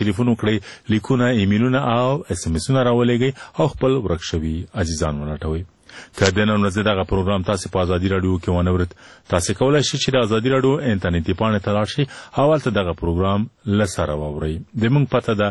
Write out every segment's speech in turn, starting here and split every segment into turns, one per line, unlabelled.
ټلیفون وکړئ، لیکونه، ایمیلونه او اس ام اسونه راولېږئ او خپل ورک شوي عزیزان ولټوئ. که د نن ورځې دغه پروګرام تاسو په ازادي رادیو کې ونه ورت، تاسو کولای شئ چې د ازادي رادیو انټرنیټي پاڼې ته لاړ شئ او هلته دغه پروګرام له سره واورئ. زموږ پته ده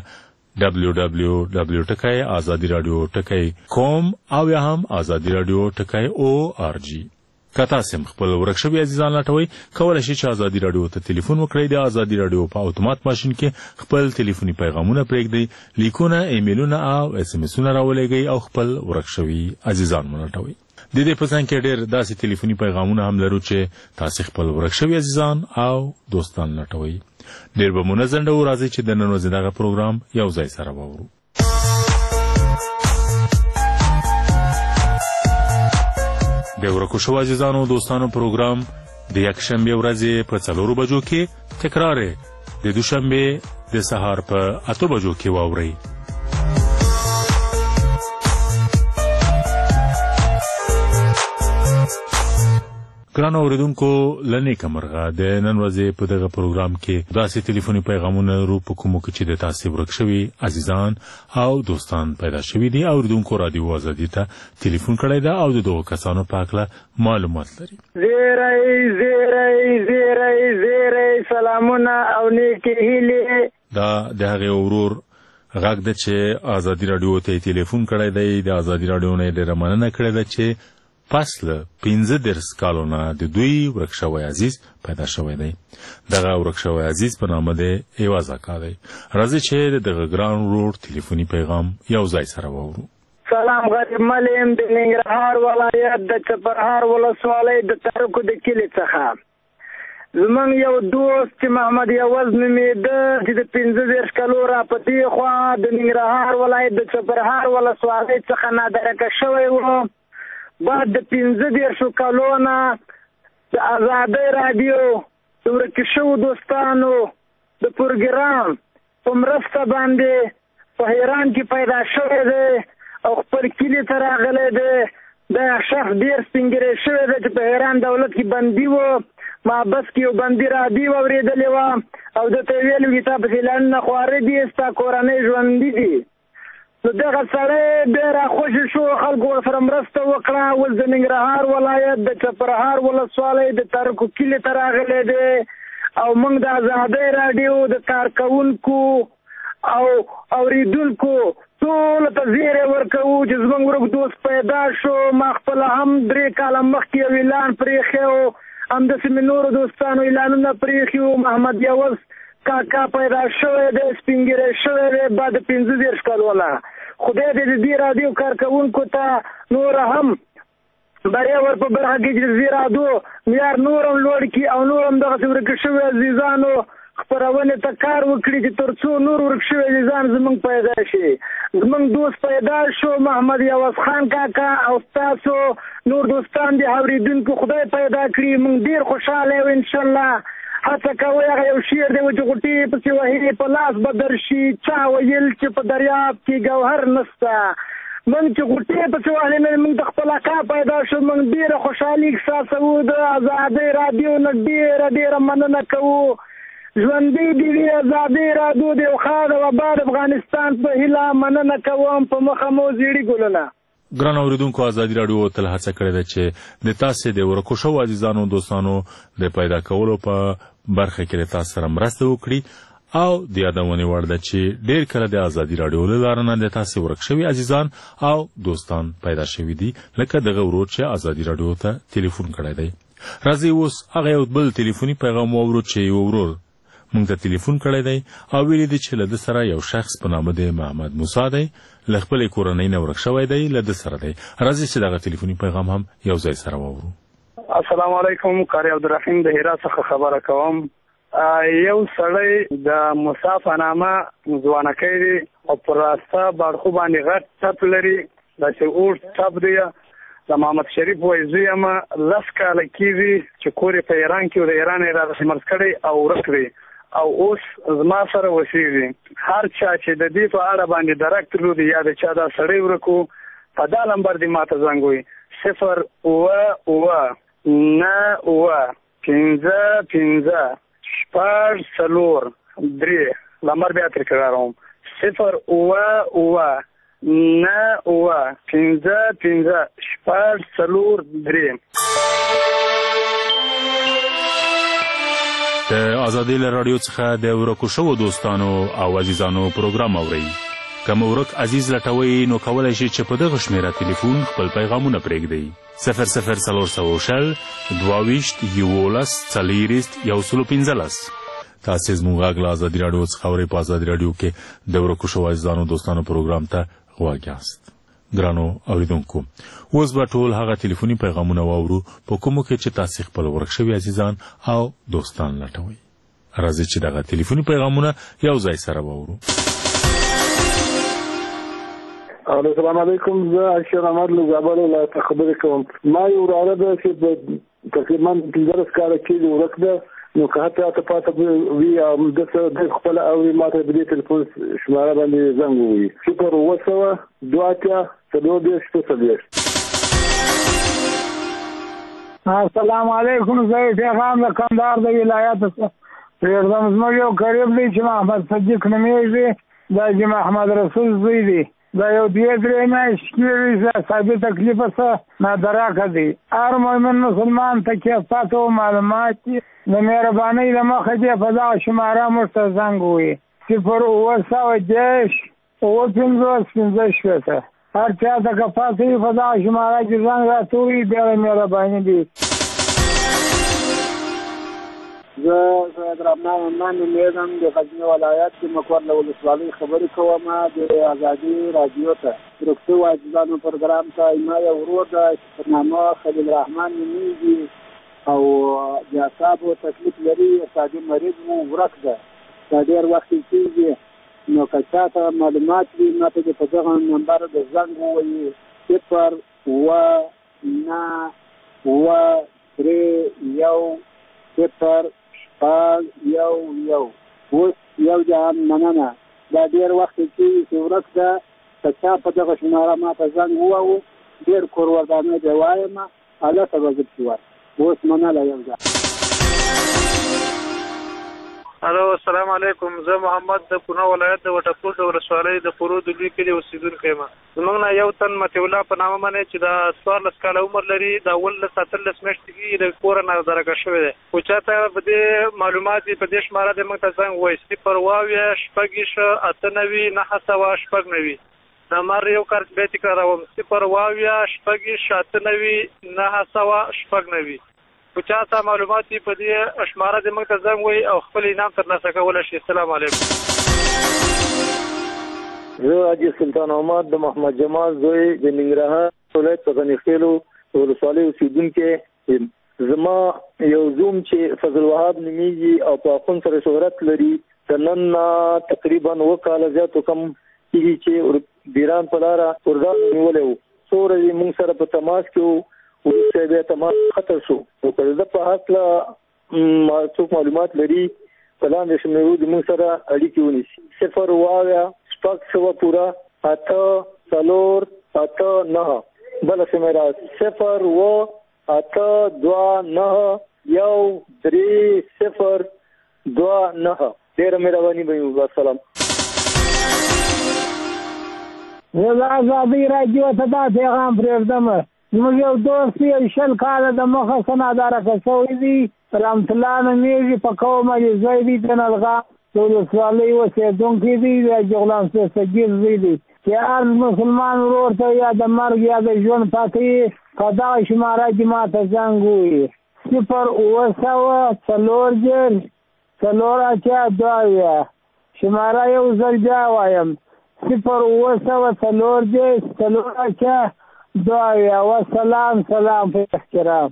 www.azadiradio.com او یا هم azadiradio.org. که تاسو خپل ورک شوي عزیزان لټوئ، کولای شئ چې ازادي رادیو ته ټلیفون وکړئ. د ازادي رادیو په اتومات ماشین کې خپل ټلیفوني پیغامونه پرېږدئ، لیکونه، ایمیلونه او اس ام اسونه راولېږئ او خپل ورک شوي عزیزان ولټوئ. د دې په ځان کې ډېر داسې ټلیفوني پیغامونه هم لرو چې تاسو خپل ورک شوي عزیزان او دوستان لټوئ. ډېر به منظم ډول راځي چې د نن ورځې دغه پروګرام یو ځای سره واورو. د ورکو شوو عزیزانو دوستانو پروګرام د یکشنبې ورځې په 4 بجو کې تکرار د دوشنبې د سهار په 8 بجو کې واورئ. ګرانو اوریدونکو، لنیکه مرغه د نن ورځې په دغه پروګرام کې داسې ټلیفوني پیغامونه لرو په کومو کې چې د تاسو ورک شوي عزیزان او دوستان پیدا شوي دي. اوریدونکو رادیو آزادي ته ټلیفون کړی ده او د دغو کسانو په هکله معلومات لري. زیری سلامونه او نیکې هیلې. دا د هغې ورور غږ ده چې آزادي رادیو ته ټلیفون کړی دی. د آزادي رادیو نه ډېره مننه کړې ده چې پس له 15 کالو نه د دوی ورک شوی عزیز پیدا شوی دی. دغه ورک شوی عزیز په نامه دی ایواز اکا دی. راځئ چې دغه ګران ورور ټلیفوني پیغام یو ځای سره واورو.
سلام، غریب ملیم د ننګرهار ولایت د چپرهار ولسوالۍ د ترکو د کلي څخه. زمونږ یو دوست چې محمد یوز نومېده چې د 15 کالو را په دې خوا د ننګرهار ولایت د چپرهار ولسوالۍ څخه نادرکه شوی و. بعد د 15 کالو نه د ازادۍ رادیو د ورک شوو دوستانو د پروګرام په مرسته باندې په حیران کې پیدا شوی دی او خپل کلي ته راغلی دی. دا شخص ډېر سپینګیری شوی دی چې په حیران دولت کې بندي و. محبس کې یو بندي رادیو اورېدلې وه او دته یې ویلي چې تا پسې لنډه خوارې دي، ستا کورنۍ ژوندي دي. نو دغه سړی ډېر راخوشې شو، خلکو ورسره مرسته وکړه. اوس د ننګرهار ولایت د چپرهار ولسوالۍ د ترکو کلي ته راغلی دی او موږ د ازادۍ راډیو د کارکوونکو او اوریدونکو ټولو ته زیری ورکوو چې زموږ ورک دوست پیدا شو. ما خپله هم 3 کاله مخکې یو اعلان پرېښی و، همداسې مې نورو دوستانو اعلانونه پرېښي وو. محمد یوز کاکا پیدا شوی دی، سپینګیری شوی دی بعد 15 کالو نه. خدای دې د دې راډیو کارکوونکو ته نور هم بریا ور په برخه کې چې د دې راډیو معیار نور هم لوړ کړي او نور هم دغسې ورک شوي عزیزانو خپرونې ته کار وکړي چې تر څو نور ورک شوي عزیزان زموږ پیدا شي. زموږ دوست پیدا شو محمد یوز خان کاکا او ستاسو نور دوستان دي اورېدونکو خدای پیدا کړي. موږ ډېر خوشحاله یو انشاءالله. هڅه کوئ، هغه یو شعر دی چې غوټې پسې وهي په لاس به درشي. چا ویل چې په دریاب کې ګوهر نسته، موږ چې غوټې پسې وهلې نه موږ د خپل اکا پیدا شو. موږ ډېره خوشحالي احساسوو. د ازادۍ رادیو نه ډېره مننه کوو. ژوندی دې وي ازادۍ رادیو د یو ښاد او آباد افغانستان په هیله مننه کوم. په مخه مو زیړي ګلونه.
ګران اوریدونکو، ازادي راډیو تل هڅه کړې ده چې د تاسو د ورکو شوو عزیزانو دوستانو د پیدا کولو په برخه کې له تاسو سره مرسته وکړي او د یادونې وړ ده چې ډېر کله د ازادي راډیو له لارې نه د تاسو ورک شوي عزیزان او دوستان پیدا شوي دي، لکه دغه ورور چې ازادي راډیو ته ټلیفون کړی دی. راځئ اوس هغه یو بل ټلیفوني پیغام واورو چې یو ورور موږ ته ټلیفون کړی دی او ویلي دي چې له ده سره یو شخص په نامه دی محمد موسی دی، له خپلې کورنۍ نه ورک شوی دی، له ده سره دی. راځئ چې دغه ټلیفوني پیغام هم یو ځای سره واورو.
السلام علیکم، قاری عبدالرحیم د هرات څخه خبره کوم. یو سړی د موسی په نامه ځوانکی دی او په راسته باړخو باندې غټ ټپ لري، داسې اوږد ټپ دی. د محمد شریف وایي زوی یم، 10 کاله کېږي چې کور یې په ایران کې و، د ایران یې راداسې مرض کړی او ورک دی او اوس زما سره اوسېږي. هر چا چې د دې په اړه باندې درک درلودي یا د چا دا سړی ورک و، په دا نمبر دې ما ته زنګ ووایي 099 15 15 4 3. نمبر بیا تکراروم 0 9 5 5 شپږ 4 3.
د ازادي رادیو څخه د ورکو شوو دوستانو او عزیزانو پروګرام اورئ. کوم ورک عزیز لټوي نو کولای شي چې په دغه شمیره ټلیفون خپل پیغامونه پرېږدي 00300 22 11 115. تاسو زموږ غږ له ازادي رادیو څخه اورئ. په ازادي رادیو کې د ورکو شوو عزیزانو دوستانو پروګرام ته غوږ یاست. ګرانو اوریدونکو، اوس به ټول هغه ټلیفوني پیغامونه واورو په کومو کې چې تاسو خپل ورک شوي عزیزان او دوستان لټوي. راځئ چې دغه ټلیفوني پیغامونه یو ځای سره واورو.
السلام علیکم، زه اشرف احمد له زابل ولایت خبرې کوم. ما یو وراره ده چې تقریبا 15 کاله کېږي ورک ده، نو که حتی ته پاته وي او د خپل اوري ماته د دې ټلیفون شماره باندې زنګ ووي 0 2
السلام علیکم، زه پیغام د کندهار د ولایت څخه پرېږدم. زموږ یو قریب دی چې محمد صدیق نومیږي، دا چې محمد رسول زوی دی. دا یو 2-3 میاشتې کېږي ثابت تکلیفه څه نادراکه دی. هر مؤمن مسلمان ته کفایت او معلومات د مهربانۍ له مخې دې په دغه شماره موږ ته زنګ ووایي 0 9 5 5 هر چا ته کفایت وي په دغه شماره کې زنګ راته ووایي، ډېره مهرباني دي.
زه سید رحمان عمان نومیږم، د غزني ولایت کې مقر له ولسوالۍ خبرې کوم. د ازادي رادیو ته ورکو عزیزانو پروګرام ته ما یو ورور ده چې په نامه خلیل الرحمن نومیږي او د اعصابو تکلیف لري، اعصابي مریض و، ورک ده. دا ډېر وخت کېږي، نو که چا ته معلومات وي ما ته په دغه نمبر د زنګ ووایي 0 9 3 1 0 اوس یو جهان مننه. دا ډېر وخت کېږي چې ورک ده، که چا په دغه شماره ما ته زنګ ووهو ډېر کورودانه دی وایم، هلته به زه شوار اوس منله یو ځای.
الو السلام علیکم، زه محمد د پونه ولایت د وټپور د ولسوالۍ د پورو د لوی کلي اوسېدونکی یم. زموږ نه یو تن مطیع الله په نامه باندې چې د 14 کاله عمر لري، د 18 میاشتې کېږي، د کوره نادرکه شوی دی. خو چا ته په دې معلومات دي په دې شماره دې موږ ته زنګ ووایي 0 نمبر یو کار بیا تکراروم 0 خو چا ته معلومات دي په دې شماره دې موږ ته زنګ ووایي او خپل انعام ترلاسه کولی شي. السلام علیکم.
زه حاجي سلطان احمد د محمد جمال زوی د ننګرهار ولایت په غني خیلو ولسوالۍ اوسېدونکی یم. زما یو زوم چې فضل وهاب نومیږي او په اخون سره شهرت لري، د نن تقریبا 2 کاله زیاتو کم کېږي چې بیران په لاره اردان نیولی و. څو ورځې موږ سره په تماس کې و، وروسته بیا تماس ختم شو. نو که د په هکله څوک معلومات لري په لاندې شمیرو د موږ سره اړیکې ونیسي 0 پوره 8 4 9 بله شمیره 0 8 2 9 1 3 0 2 9. ډېره مهرباني به وي. السلام.
زه د ازادۍ راډیو ته دا پیغام پرېږدم. زموږ یو دوست یې 20 کاله د مخه څه نادرکه شوی دی، رحمت الله نومیږي، په قوم علي ځای دی، د نلغه د ولسوالۍ اوسېدونکی دی، د جغلان صدیق زوی دی. چې هر مسلمان ورور ته یا د مرګ یا د ژوند پاتې په دغه شماره کې ما ته زنګ ووایي 0 4 شماره یو ځل بیا وایم 0 4 وسلام سلام په احترام.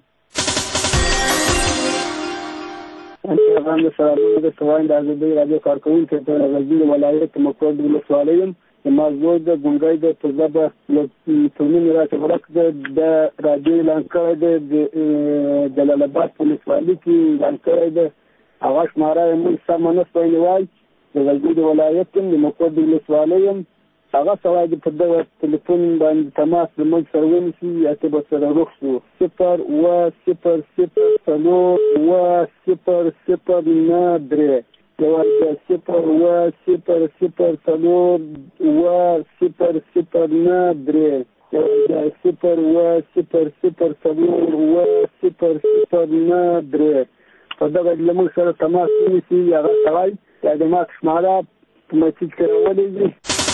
پیغام د سلامونو د سوال د ازادۍ راډیو کارکوونکي ته غزني ولایت مقر د ولسوالۍ یم. زما زوی د ګونګی د په ژبه ترمیم راته ورک د راډیو اعلان کړی دی، د جلال آباد په ولسوالۍ کې اعلان کړی دی. هغه شماره یې موږ سمه نه سوی نیوای. د غزني د ولایت یم، د مقر د ولسوالۍ یم. هغه سوای د په دغه ټلیفون باندې تماس زموږ سره ونیسي یا ته به سره روغ شو 0 0 0 9 3 0 0 0 څلور 0 0 9 3 0 0 0 0 څلور 0 0 9 3 په دغه لمونږ سره تماس ونیسي هغه سړی یا د ما شماره په مسجد کې راولېږي.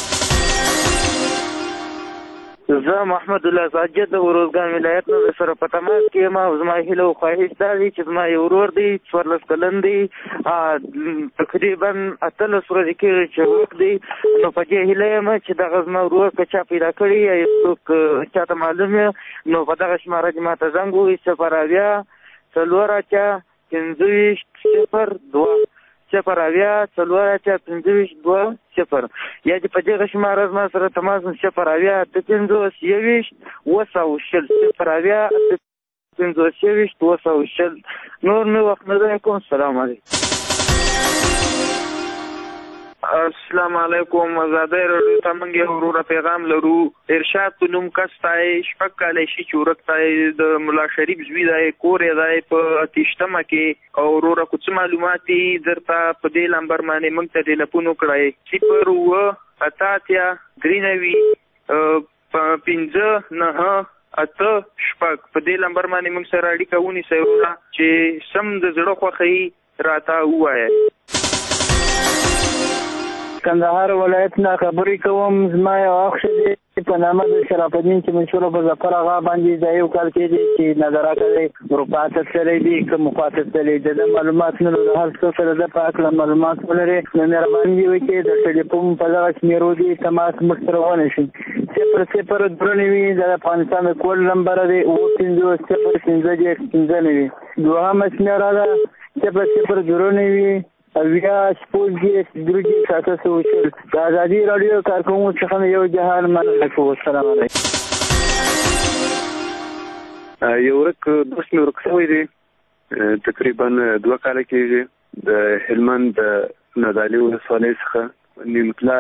زه محمد الله ساجد د روزګان ولایت نه سره په تماس کې یم او زما هیله او خواهش دا دی چې زما یو ورور دی 14 کلن دی تقریبا 18 ورځې کېږي چې وخت دی نو په دې هیله یم چې دغه زما ورور که چا پیدا کړي یا څوک چاته معلوم نو په دغه شماره دې ماته زنګ ووهي 0 4 25 02 0 4 25 0 یا دې په دغه شماره زما سره تماس 0 25 21 200 0 25 200 نور مې وخت نه دی کوم. السلام علیکم.
السلام علیکم. آزادۍ راډیو ته موږ یو وروره پیغام لرو. ارشاد په نوم کس دی 6 کاله شي چې ورک دی د ملا شریف زوی دی کور یې دی په اتیشتمه کې او وروره که څه معلومات دي درته په دې نمبر باندې موږ ته ټلیفون وکړئ 0 8 93 5 9 8 شپږ په دې نمبر باندې موږ سره اړیکه ونیسئ وروره چې سم د زړه خوښۍ راته ووایئ.
کندهار ولایت نه خبرې کوم. زما یو اخ دی په نامه د شرف الدین چې مشهور په ظفر آغا باندې دا یو کال کې دی چې نظره کوي اروپا ته تللی دی کوم خواته تللی دی د معلومات نه لري هر څه سره د پاک له معلومات ولري نو مهرباني وکړئ د ټلیفون په دغه شمیرو دی تماس موږ سره ونیسئ 0 0 د افغانستان د کول نمبر دی 95 دوهمه شمیره ده 0 0 اویا شپږ درجه ساتل وشل د ازادي رادیو کارکوونکو څخه یو جهان مننه کوم. السلام علیکم.
یو ورک دوست مې ورک شوی دی تقریبا 2 کاله کېږي د هلمند د نادعلي ولسوالۍ څخه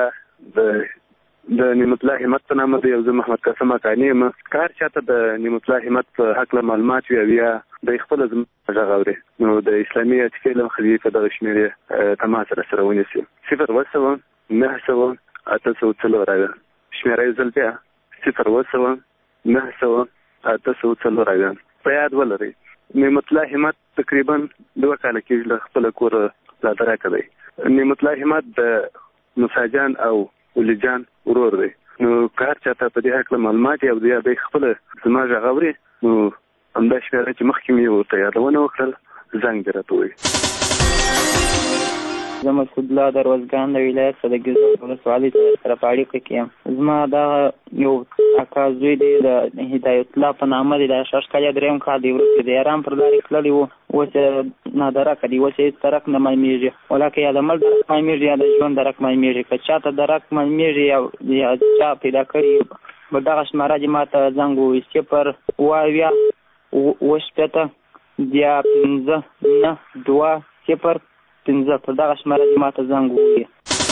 د نعمت الله همت په نامه دی. زه محمد قاسم اکاني یم. کار چاته د نعمت الله همت په هکله معلومات وي یا د خپل زما غږ اوري نو د اسلامي اتکې له مخې په دغه شمېرې تماس سره ونیسي 0 9 8 شمېره یې ځل بیا 0 9 8 په یاد ولرئ. نعمت الله همت تقریبا 2 کاله کېږي له خپله کوره رادرکه دی. نعمت الله همت د موسی جان او ولي جان ورور دی نو کار چاته په دې هکله معلومات یا د خپله زما غږ اوري نو همدا شمېره چې مخکې مې ورته یادونه وکړل زنګ دې راته ووایي.
زه مسعود الله د روزګان د ولایت څخه د ګیزو ولسوالۍ سره په اړیکه کې یم. زما دغه یو اکا زوی دی د هدایت الله په نامه دی د 6 کاله 3 کال دی وروسته د ایران پر لارې تللی و اوس یې نادرکه دی اوس یې هېڅ درک نه معلومېږي ولکه یا د مړ درک معلومېږي یا د ژوند درک معلومېږي که چاته درک معلومېږي یا چا پیدا کړي په دغه شماره دې ما ته زنګ ووایي 0 بیا 15 9 2 0 15 په دغه شماره دې ما ته زنګ ووایي.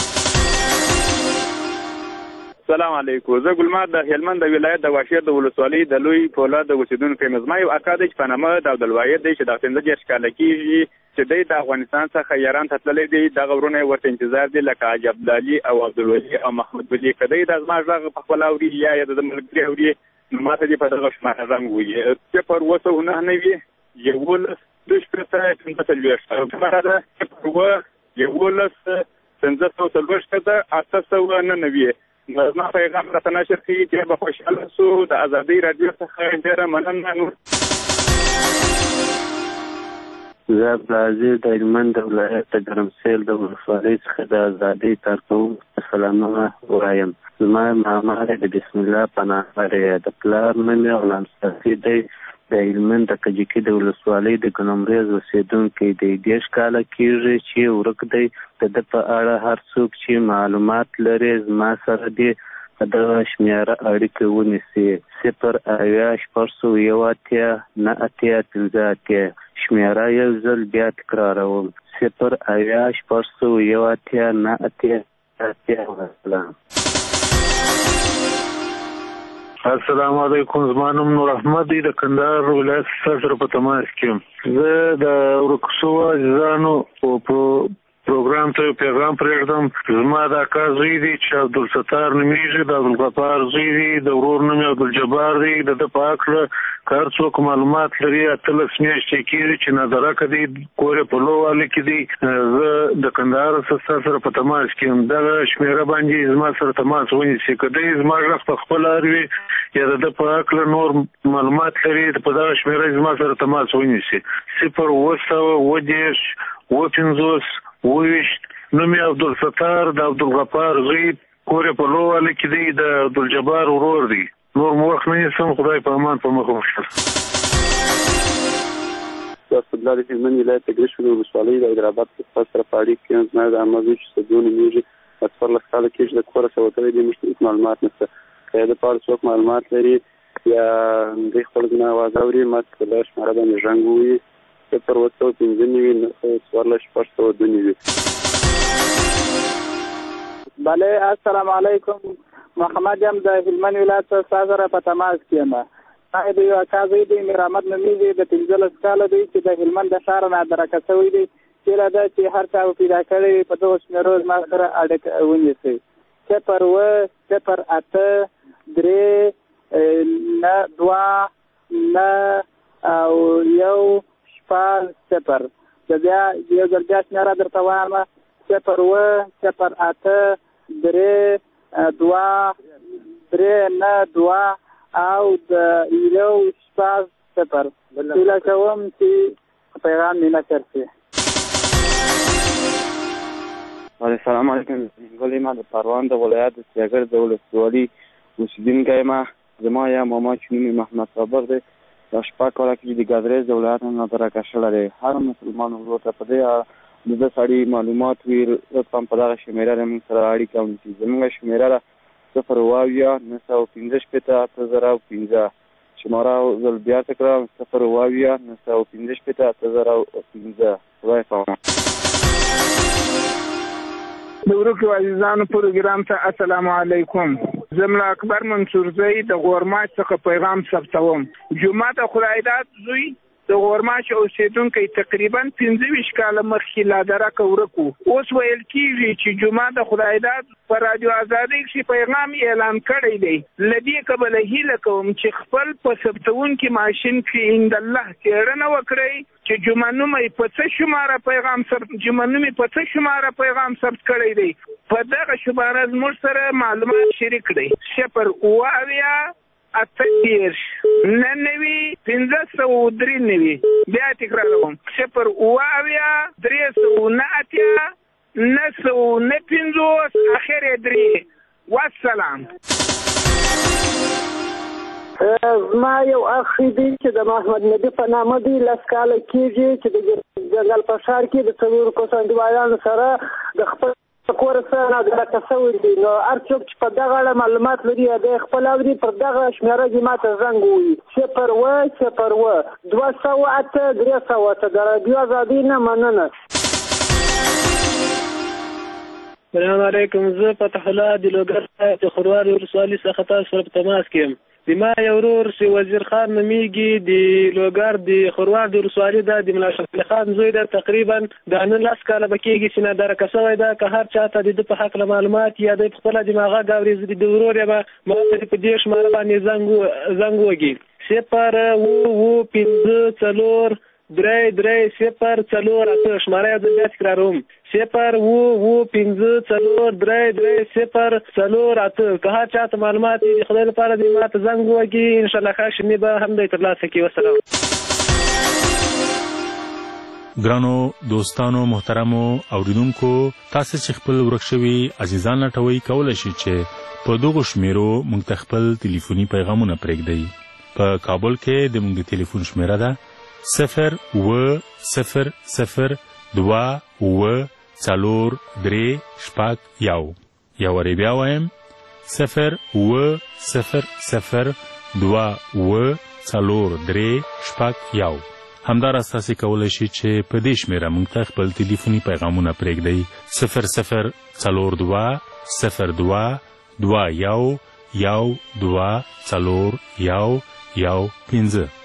السلام علیکم. زه ګلماد د هلمند د ولایت د واشیر د ولسوالۍ د لوی پولاد د اوسېدونکی یم. زما یو اکا دی چې په نامه د عبدالواحد دی چې د 15 کاله کېږي چې دی د افغانستان څخه ایران ته تللی دی. دغه ورونه یې ورته انتظار دی لکه حاجي عبدالعلي او عبدالولي او محمود ولي که دی د زما غږ په خپله اوري یا د ملګري اوري نو ما ته دې په دغه شماره زنګ ووایي 0 9 زما پیغام راته نشر کړي چې به خوشحاله سو. د ازادۍ راډیو څخه ډېره مننه.
زه عبدالعزیز د هلمند د ولایت د ګرمسېل د ولسوالۍ څخه د ازادۍ کارکوونکو سلامونه وایم. زما ماما د بسم الله په نامه دی. د پلار نوم یې غلام صافي دی. د هلمند د کجکي د ولسوالۍ د ګنمرز اوسېدونکی دی. 10 کاله کېږي چې ورک دی. د ده په اړه هر څوک چې معلومات لري زما سره دې په دغه شمېره اړیکه ونیسي 0 6 9 15 شمېره یو ځل بیا تکراروم 0 6 9
السلام علیکم. زما نوم نور احمد دی د کندهار ولایت سره په تماس کې یم. زه د ورک شوو عزیزانو په پروګرام ته پیغام پرېږدم. زما د اکا زوی دی چې عبدالستار نومیږي، د عبدالغفار زوی دی، د ورور نوم یې عبدالجبار دی. د ده په هکله که هر څوک معلومات لري 18 میاشتې کېږي چې نادرکه دی، کور یې په لوواله کې دی. زه د کندهار ستا سره په تماس کې یم. دغه شمېره باندې زما سره تماس ونیسي. که دی زما غږ په خپله اروي یا د ده په هکله نور معلومات لري په دغه شمېره زما سره تماس ونیسي. 0 7 نوم یې عبدالستار د عبدالغفار زوی، کور یې په لوواله کې دی، د عبدالجبار ورور دی. نور مو وخت نه نیسم. خدای په امان په مخه وښه.
اسدالله د هلمند ولایت د ګرشوال ولسوالۍ د حیدرآباد په خوا سره په اړیکه کې یم. زما د عمه زوی چې سدو نومیږي، 14 کاله کېږي، د کوره څه وتلی دی. موږ ته هېڅ معلومات نشته. که یې د په اړه څوک معلومات لري یا دوی خپل زما اواز اوري، ما ته په دغه شمېره باندې زنګ ووهي. 0
بله. السلام علیکم. محمد یم د هلمند ولایت ستا سره په تماس کې یم. ما د یو اکا زوی دی، میر احمد نومیږي، د 15 کاله دی چې د هلمند د ښاره نادرکه شوی دی. هیله ده چې هر چا پیدا کړی په دغو شمېرو زما سره اړیکه ونیسئ. 0 0 8 3 9 2 او 1 0. د بیا یو ځل بیا شمېره درته وایم. 0 0 8 3 2 3 2 او د 1 0. هیله کوم چې پیغام مې نشر شي.
السلام علیکم. ولې ما د پروان د ولایت د سیاګر د ولسوالۍ اوسېدونکی یم. زما یا ماما چې نوم یې محمد صابر دی، دا 6 کاله کېږي د ګادرېز د ولایت نه نادرکه شوی دی. هر مسلمان ورور ته په دې د ده سړي معلومات وي، لطفا په دغه شمېره د موږ سره اړیکه ونیسي. زموږ شمېره ده 0 915 8005. شماره ځل بیا تکرار 0 915 8005. خدای پامان.
د ورکو عزیزانو پروګرام ته السلام علیکم. زه ملا اکبر منصور زوی د غورماچ څخه پیغام ثبتوم. جمعه د خدایداد زوی د غورماچ اوسېدونکی تقریبا 15 کاله مخکې لادرکه ورکو. اوس ویل کېږي چې جمعه د خدایداد په رادیو ازادۍ کې پیغام اعلان کړی دی. له دې کبله هیله کوم چې خپل په ثبتونکي ماشین کې اندالله څېړنه وکړئ چې جمعه نومې په څه شماره پیغام ثبت کړی دی. په دغه شماره زموږ سره معلومات شریک کړئ. 0 8 9 503. بیا تکراروم. 0 3 9 اخر 3. والسلام.
زما یو اخ دی چې د محمد نبی په نامه دی، 10 کاله کېږي چې د جنګل په ښار کې د 4 کوسندوایانو سره د خپل کور سره نادرکه شوی دی. نو هر څوک چې په دغه اړه معلومات لري د خپل اوري پر دغه شمېره دې ما ته زنګ ووهي. 0 0 208 300. د رادیو ازادۍ نه مننه.
السلام علیکم. زه فتح الله د لوګر د خروار ولسوالۍ څخه تاسو سره په تماس کې یم. زما یو ورور چې وزیر خان نومیږي، د لوګر د خروار د ولسوالۍ ده، د ملا شفیع خان زوی ده. تقریبا د 19 کاله به کېږي چې نادرکه شوی ده. که هر چا ته د ده په هکله معلومات یا د خپله د غږ اوري، زه د ورور یم، ما ته په دې شماره باندې زنګ وږي. 0 5 4 3 0 4 شماره یې بیا تکراروم. 0 5 4 3 0 4. که هر چا ته معلومات د خدای لپاره دې ما ته زنګ ووهي. انشاءالله ښه شمې به هم دی ترلاسه کړي. وسلام.
ګرانو دوستانو محترمو اوریدونکو، تاسو چې خپل ورک شوي عزیزان لټوئ، کولی شئ چې په دغو شمیرو موږ ته خپل ټلیفوني پیغامونه پرېږدئ. په کابل کې د موږ د ټلیفون شمیره ده 0 0 0 2 4 3 1. یا وری بیا وایم 0 0 0 2 4 3 1. همداراز تاسو کولی شئ چې په دې شمیره موږ ته خپل ټلیفوني پیغامونه پرېږدئ. 0 0 4 2 0 2 2 1 1 2 4 1 1 5.